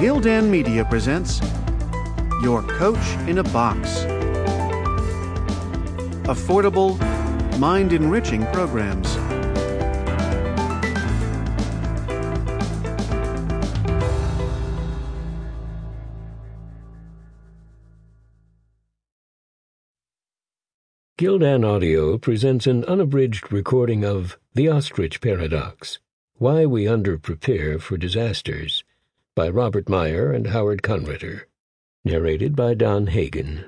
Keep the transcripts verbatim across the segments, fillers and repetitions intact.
Gildan Media presents Your Coach in a Box. Affordable, mind-enriching programs. Gildan Audio presents an unabridged recording of The Ostrich Paradox, Why We Underprepare for Disasters, by Robert Meyer and Howard Conritter, narrated by Don Hagen.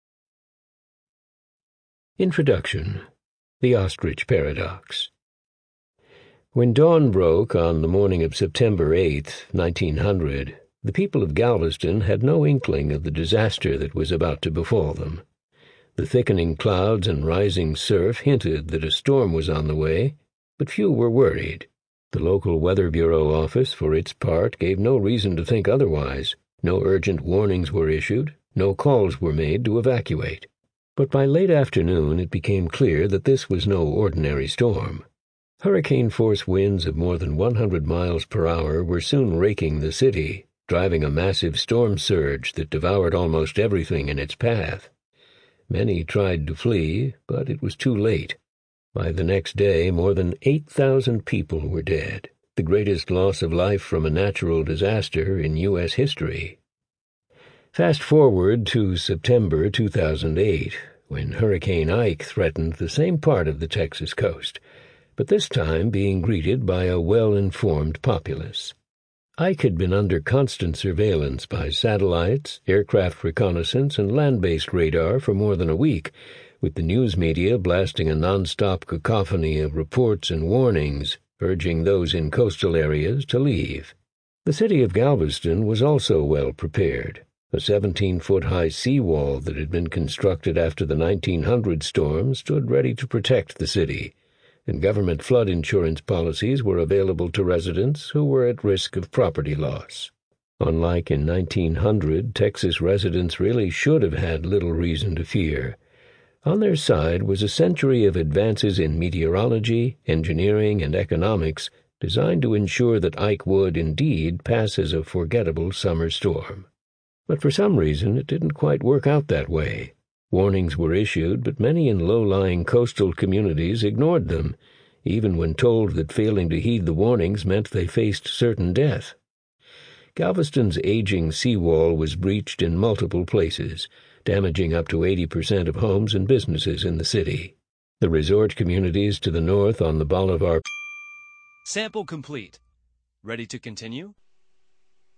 Introduction. The Ostrich Paradox. When dawn broke on the morning of September eighth, nineteen hundred, the people of Galveston had no inkling of the disaster that was about to befall them. The thickening clouds and rising surf hinted that a storm was on the way, but few were worried. The local Weather Bureau office, for its part, gave no reason to think otherwise. No urgent warnings were issued, no calls were made to evacuate. But by late afternoon it became clear that this was no ordinary storm. Hurricane-force winds of more than one hundred miles per hour were soon raking the city, driving a massive storm surge that devoured almost everything in its path. Many tried to flee, but it was too late. By the next day, more than eight thousand people were dead, the greatest loss of life from a natural disaster in U S history. Fast forward to September two thousand eight, when Hurricane Ike threatened the same part of the Texas coast, but this time being greeted by a well-informed populace. Ike had been under constant surveillance by satellites, aircraft reconnaissance, and land-based radar for more than a week, with the news media blasting a non-stop cacophony of reports and warnings, urging those in coastal areas to leave. The city of Galveston was also well prepared. A seventeen-foot-high seawall that had been constructed after the nineteen hundred storm stood ready to protect the city, and government flood insurance policies were available to residents who were at risk of property loss. Unlike in nineteen hundred, Texas residents really should have had little reason to fear. On their side was a century of advances in meteorology, engineering, and economics designed to ensure that Ike would indeed pass as a forgettable summer storm. But for some reason it didn't quite work out that way. Warnings were issued, but many in low-lying coastal communities ignored them, even when told that failing to heed the warnings meant they faced certain death. Galveston's aging seawall was breached in multiple places, damaging up to eighty percent of homes and businesses in the city. The resort communities to the north on the Bolivar... Sample complete. Ready to continue?